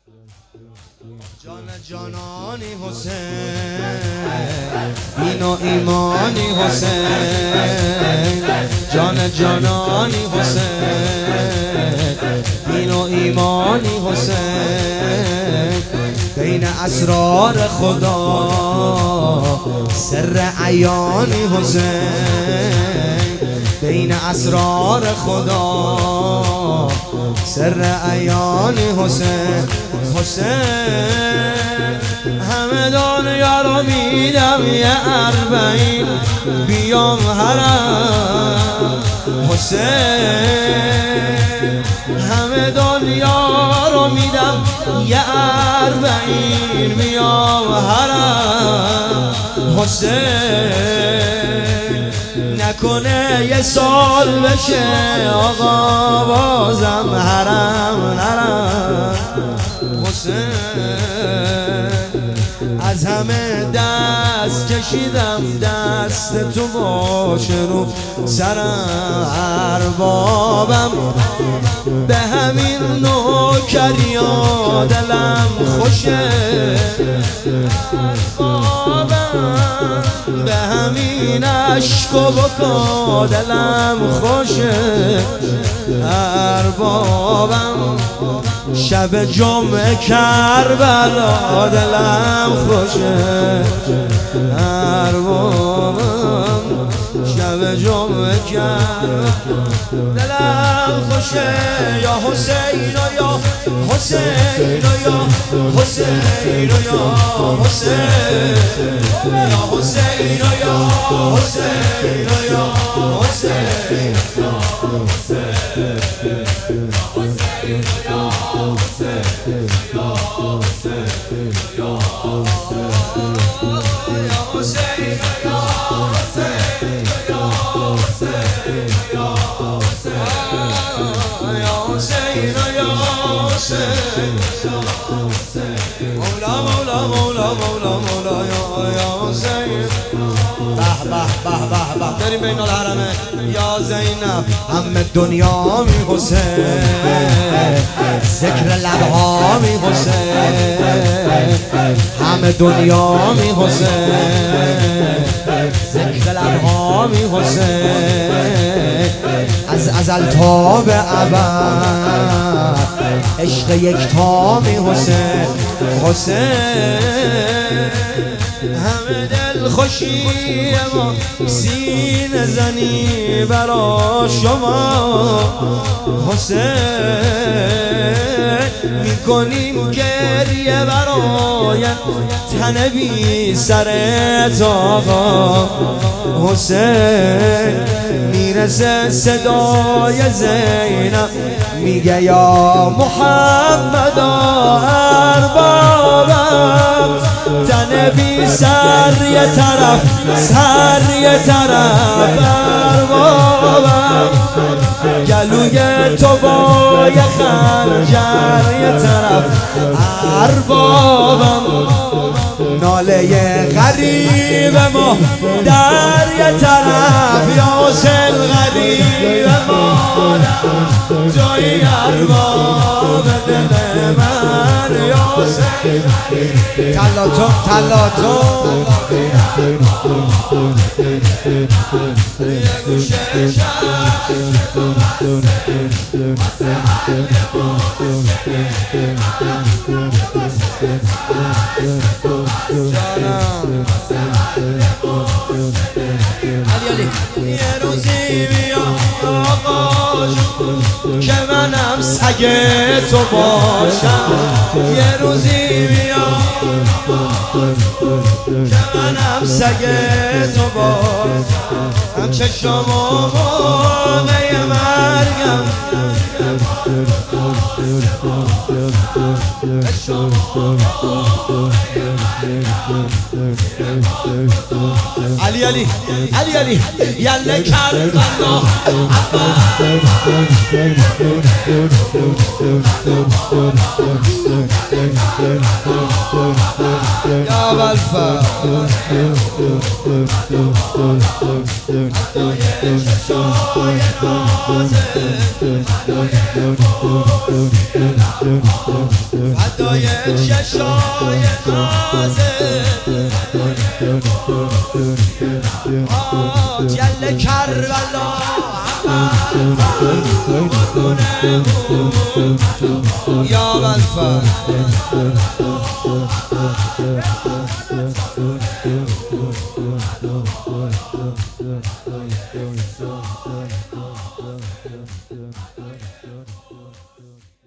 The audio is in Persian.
جان جانانی حسین، دین و ایمانی حسین. جان جانانی حسین، دین و ایمانی حسین. بین اسرار خدا سر عیانی حسین. بین اسرار خدا سر عیانی حسین. حسین همه دنیا رو میدم یه 40 بیام حرم. حسین همه دنیا رو میدم یه 40 بیام حرم. حسین نکنه یه سال بشه آقا بازم حرم نرم. حسین از همه دست کشیدم دست تو باشه رو سرم. اربابم به همین نوکریا دلم خوشه. اربابم به همین عشق و بکا دلم خوشه. اربابم شب جمعه کربلا دلم خوشه. اربابم شب جمعه کربلا دلم خوشه. یا حسین و یا حسین و یا حسین و یا حسین. یا حسین و یا حسین و یا حسین. مولا مولا مولا مولا مولا یا حسین. به به به به به بریم بین الحرمه یا زینب. همه دنیا می حسین، ذکر لبها می حسین. همه دنیا می حسین، ذکر لبها می حسین. از ازل تا به ابد عشق یکتا می حسین. حسین همه دل خوشی ما سینه زنی برا شما. حسین میکنیم گریه برای تن بی سرت آقا. حسین میرسه صدای زینب میگه یا محمد. اربابم تن بی سر یه طرف سر یه طرف. اربابم گلوی تو با یه خنجر یه طرف. اربابم ناله غریب ما در یه طرف. یا حسین غریب ما جای ارباب دل من. یا حسین تلاتون تلاتون یه گوشه یه روزی بیا آقا که منم سگ تو باشم. یه روزی بیا که منم سگ تو باشم. هم چشم و موقع مرگم علی علی علی علی یله کربلا. یا یا بلفر فدای چشای نازه جل کربلا یا بلفر